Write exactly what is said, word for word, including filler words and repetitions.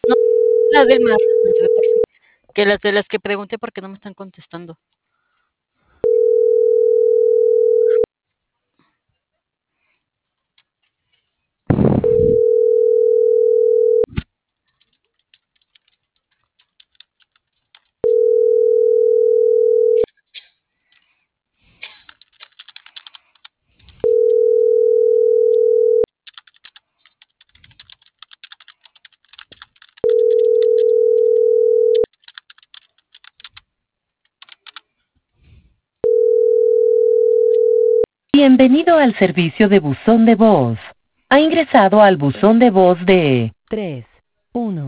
No, las del mar, las de por sí. Que las de las que pregunté porque no me están contestando. Bienvenido al servicio de buzón de voz. Ha ingresado al buzón de voz de tres uno